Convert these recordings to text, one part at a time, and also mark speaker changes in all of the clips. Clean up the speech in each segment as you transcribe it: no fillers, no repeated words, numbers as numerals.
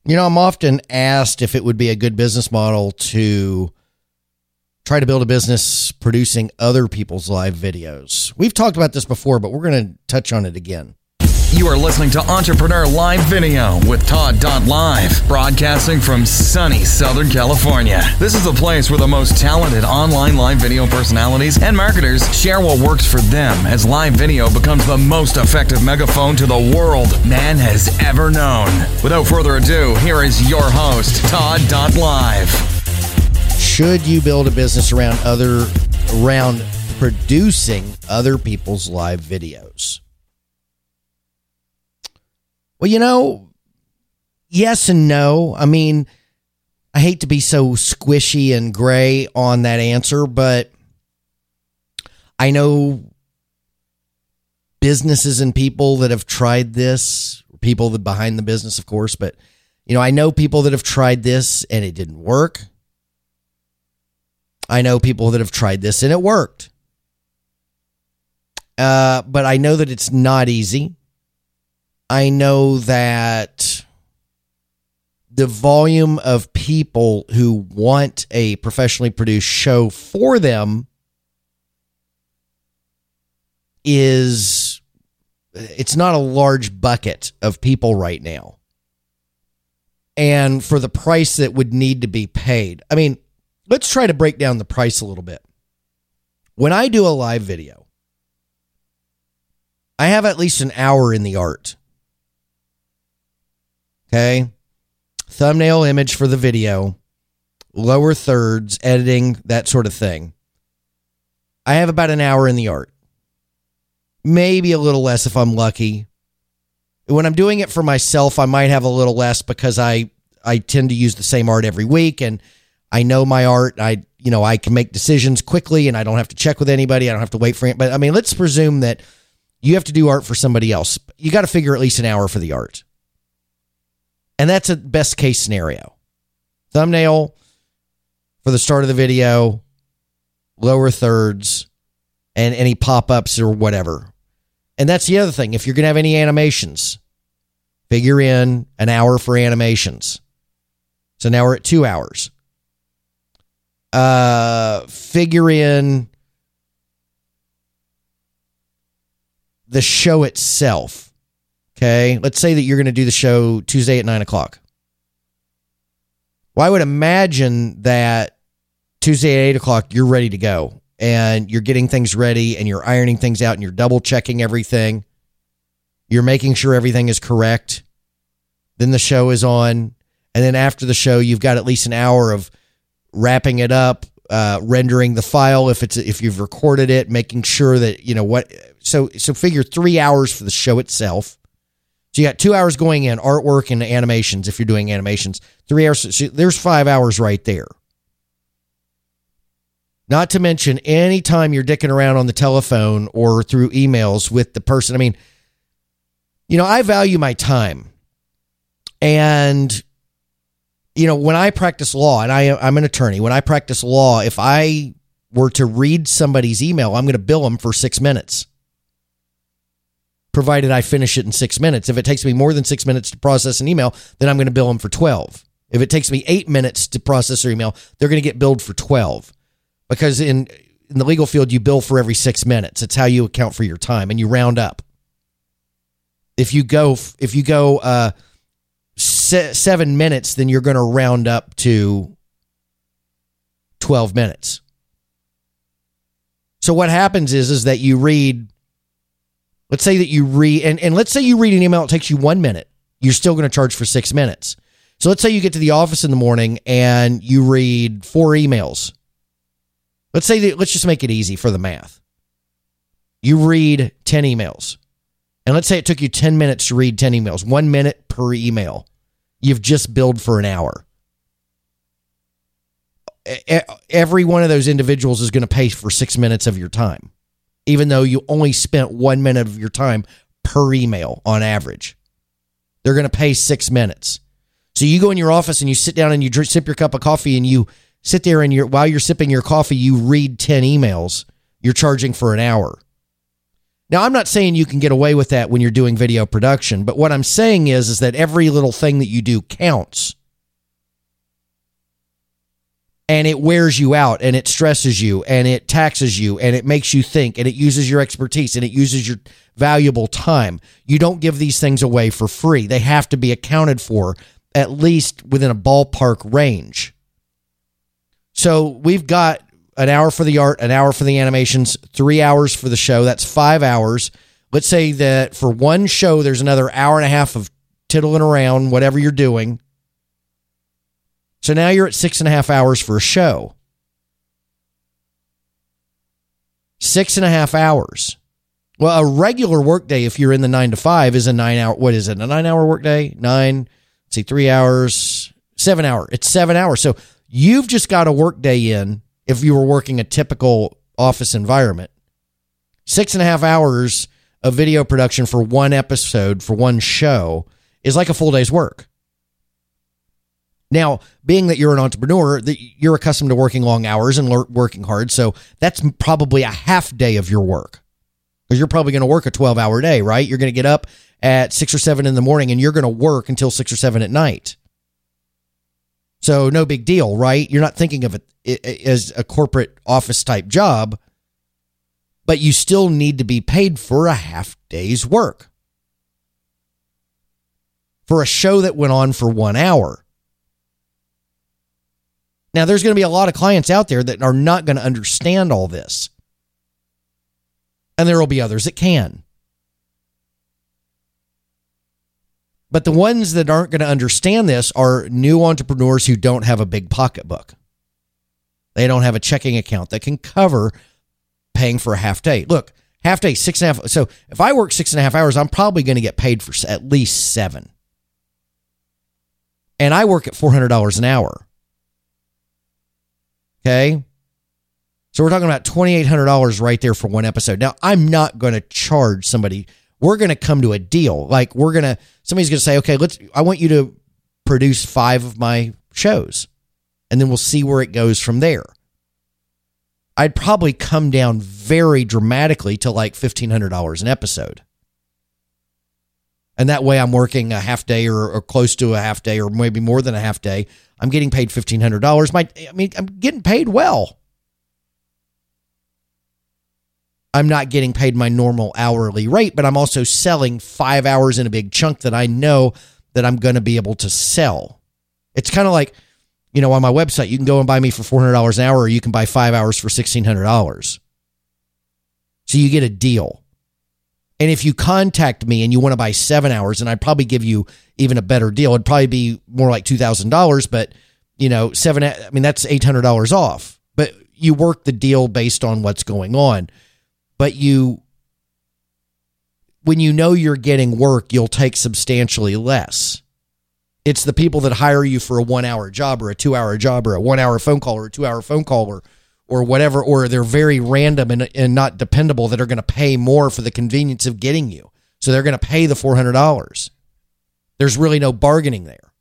Speaker 1: I'm often asked if it would be a good business model to try to build a business producing other people's live videos. We've talked about this before, but we're going to touch on it again.
Speaker 2: You are listening to Entrepreneur Live Video with Todd.Live, broadcasting from sunny Southern California. This is the place where the most talented online live video personalities and marketers share what works for them as live video becomes the most effective megaphone to the world man has ever known. Without further ado, here is your host, Todd.Live.
Speaker 1: Should you build a business around producing other people's live videos? Well, yes and no. I mean, I hate to be so squishy and gray on that answer, but I know businesses and people that have tried this, people that behind the business, of course, but I know people that have tried this and it didn't work. I know people that have tried this and it worked. But I know that it's not easy. I know that the volume of people who want a professionally produced show for them it's not a large bucket of people right now. And for the price that would need to be paid, I mean, let's try to break down the price a little bit. When I do a live video, I have at least an hour in the art. Okay, thumbnail image for the video, lower thirds, editing, that sort of thing. I have about an hour in the art. Maybe a little less if I'm lucky. When I'm doing it for myself, I might have a little less because I tend to use the same art every week and I know my art. I can make decisions quickly and I don't have to check with anybody. I don't have to wait for it. But I mean, let's presume that you have to do art for somebody else. You got to figure at least an hour for the art. And that's a best case scenario. Thumbnail for the start of the video, lower thirds, and any pop-ups or whatever. And that's the other thing. If you're going to have any animations, figure in an hour for animations. So now we're at 2 hours. Figure in the show itself. Okay, let's say that you're going to do the show Tuesday at 9 o'clock. Well, I would imagine that Tuesday at 8 o'clock, you're ready to go. And you're getting things ready and you're ironing things out and you're double checking everything. You're making sure everything is correct. Then the show is on. And then after the show, you've got at least an hour of wrapping it up, rendering the file if you've recorded it, making sure that, so figure 3 hours for the show itself. So you got 2 hours going in, artwork and animations if you're doing animations. 3 hours, so there's 5 hours right there. Not to mention any time you're dicking around on the telephone or through emails with the person. I mean, I value my time. And, when I practice law, and I'm an attorney, when I practice law, if I were to read somebody's email, I'm going to bill them for 6 minutes. Provided I finish it in 6 minutes. If it takes me more than 6 minutes to process an email, then I'm going to bill them for 12. If it takes me 8 minutes to process their email, they're going to get billed for 12. Because in the legal field, you bill for every 6 minutes. It's how you account for your time, and you round up. If you go 7 minutes, then you're going to round up to 12 minutes. So what happens is that you read. Let's say that you read, and let's say you read an email, it takes you 1 minute. You're still going to charge for 6 minutes. So let's say you get to the office in the morning and you read 4 emails. Let's just make it easy for the math. You read 10 emails. And let's say it took you 10 minutes to read 10 emails, 1 minute per email. You've just billed for an hour. Every one of those individuals is going to pay for 6 minutes of your time, even though you only spent 1 minute of your time per email on average. They're going to pay 6 minutes. So you go in your office and you sit down and you sip your cup of coffee and you sit there and while you're sipping your coffee, you read 10 emails. You're charging for an hour. Now, I'm not saying you can get away with that when you're doing video production, but what I'm saying is that every little thing that you do counts. And it wears you out, and it stresses you, and it taxes you, and it makes you think, and it uses your expertise, and it uses your valuable time. You don't give these things away for free. They have to be accounted for, at least within a ballpark range. So we've got an hour for the art, an hour for the animations, 3 hours for the show. That's 5 hours. Let's say that for one show, there's another hour and a half of tiddling around, whatever you're doing. So now you're at 6.5 hours for a show. 6.5 hours. Well, a regular workday, if you're in the 9 to 5, is a 9 hour. What is it? A 9 hour workday? 3 hours, 7 hour. It's 7 hours. So you've just got a workday in if you were working a typical office environment. 6.5 hours of video production for one episode, for one show, is like a full day's work. Now, being that you're an entrepreneur, you're accustomed to working long hours and working hard, so that's probably a half day of your work. Because you're probably going to work a 12-hour day, right? You're going to get up at 6 or 7 in the morning, and you're going to work until 6 or 7 at night. So no big deal, right? You're not thinking of it as a corporate office-type job, but you still need to be paid for a half day's work. For a show that went on for 1 hour. Now, there's going to be a lot of clients out there that are not going to understand all this. And there will be others that can. But the ones that aren't going to understand this are new entrepreneurs who don't have a big pocketbook. They don't have a checking account that can cover paying for a half day. Look, half day, 6.5. So if I work 6.5 hours, I'm probably going to get paid for at least 7. And I work at $400 an hour. Okay. So we're talking about $2,800 right there for one episode. Now, I'm not going to charge somebody. We're going to come to a deal. Like somebody's going to say, okay, I want you to produce 5 of my shows, and then we'll see where it goes from there. I'd probably come down very dramatically to like $1,500 an episode. And that way I'm working a half day or close to a half day or maybe more than a half day. I'm getting paid $1,500. I'm getting paid well. I'm not getting paid my normal hourly rate, but I'm also selling 5 hours in a big chunk that I know that I'm going to be able to sell. It's kind of like, on my website, you can go and buy me for $400 an hour, or you can buy 5 hours for $1,600. So you get a deal. And if you contact me and you want to buy 7 hours, and I'd probably give you even a better deal, it'd probably be more like $2,000, but 7, that's $800 off. But you work the deal based on what's going on. But when you know you're getting work, you'll take substantially less. It's the people that hire you for a 1 hour job or a 2 hour job or a 1 hour phone call or a 2 hour phone call or whatever, or they're very random and not dependable that are going to pay more for the convenience of getting you. So they're going to pay the $400. There's really no bargaining there.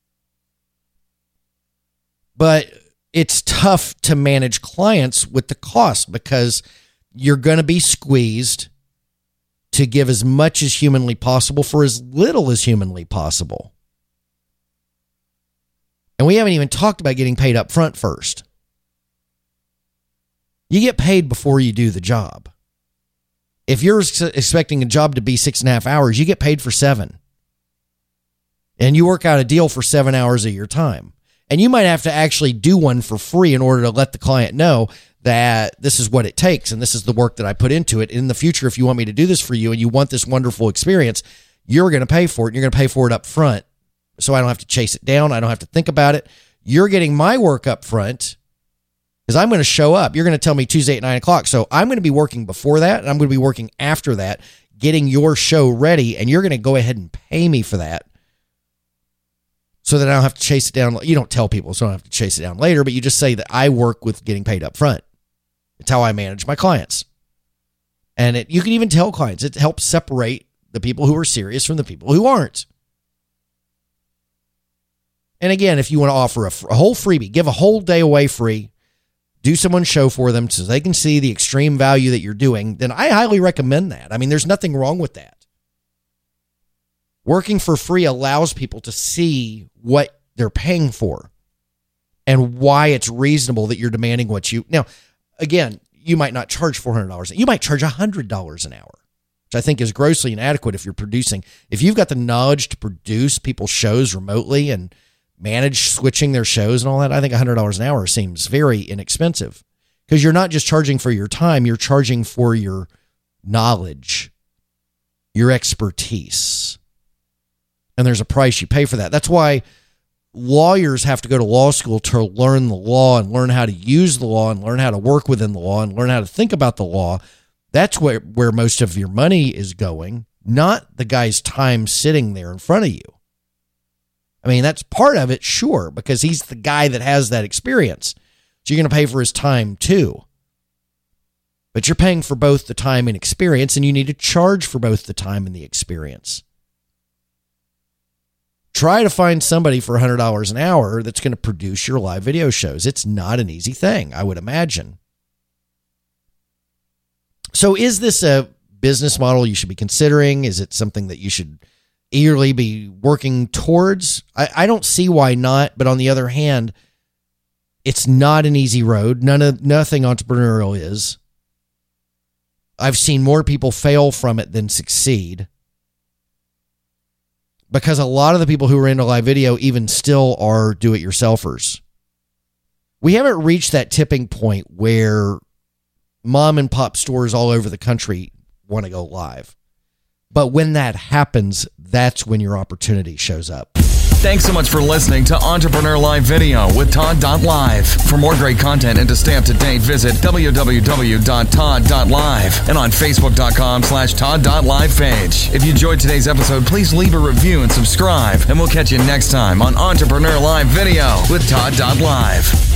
Speaker 1: But it's tough to manage clients with the cost because you're going to be squeezed to give as much as humanly possible for as little as humanly possible. And we haven't even talked about getting paid up front first. You get paid before you do the job. If you're expecting a job to be 6.5 hours, you get paid for 7. And you work out a deal for 7 hours of your time. And you might have to actually do one for free in order to let the client know that this is what it takes and this is the work that I put into it. In the future, if you want me to do this for you and you want this wonderful experience, you're going to pay for it, and you're going to pay for it up front. So I don't have to chase it down. I don't have to think about it. You're getting my work up front because I'm going to show up. You're going to tell me Tuesday at 9 o'clock. So I'm going to be working before that, and I'm going to be working after that, getting your show ready, and you're going to go ahead and pay me for that so that I don't have to chase it down. You don't tell people, so I don't have to chase it down later, but you just say that I work with getting paid up front. It's how I manage my clients. And you can even tell clients. It helps separate the people who are serious from the people who aren't. And again, if you want to offer a whole freebie, give a whole day away free, do someone's show for them so they can see the extreme value that you're doing, then I highly recommend that. I mean, there's nothing wrong with that. Working for free allows people to see what they're paying for and why it's reasonable that you're demanding what you... Now, again, you might not charge $400. You might charge $100 an hour, which I think is grossly inadequate if you're producing. If you've got the knowledge to produce people's shows remotely and manage switching their shows and all that, I think $100 an hour seems very inexpensive, because you're not just charging for your time, you're charging for your knowledge, your expertise. And there's a price you pay for that. That's why lawyers have to go to law school to learn the law and learn how to use the law and learn how to work within the law and learn how to think about the law. That's where most of your money is going, not the guy's time sitting there in front of you. I mean, that's part of it, sure, because he's the guy that has that experience. So you're going to pay for his time too. But you're paying for both the time and experience, and you need to charge for both the time and the experience. Try to find somebody for $100 an hour that's going to produce your live video shows. It's not an easy thing, I would imagine. So is this a business model you should be considering? Is it something that you should eagerly be working towards? I don't see why not, but on the other hand, it's not an easy road. Nothing entrepreneurial is. I've seen more people fail from it than succeed, because a lot of the people who are into live video even still are do-it-yourselfers. We haven't reached that tipping point where mom and pop stores all over the country want to go live. But when that happens, that's when your opportunity shows up.
Speaker 2: Thanks so much for listening to Entrepreneur Live Video with Todd.Live. For more great content and to stay up to date, visit www.todd.live and on Facebook.com/Todd.Live page. If you enjoyed today's episode, please leave a review and subscribe. And we'll catch you next time on Entrepreneur Live Video with Todd.Live.